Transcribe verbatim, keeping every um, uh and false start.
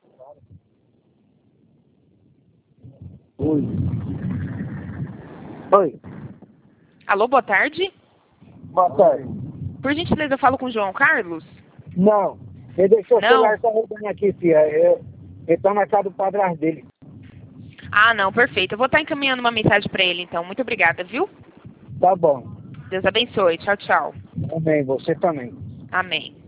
Oi. Oi. Alô, boa tarde. Boa tarde. Por gentileza, eu falo com o João Carlos? Não. Ele deixou o Não. celular carregando aqui, filha. Eu, ele tá na casa do padrasto dele. Ah, não, perfeito. Eu vou estar encaminhando uma mensagem para ele, então. Muito obrigada, viu? Tá bom. Deus abençoe. Tchau, tchau. Amém. Você também. Amém.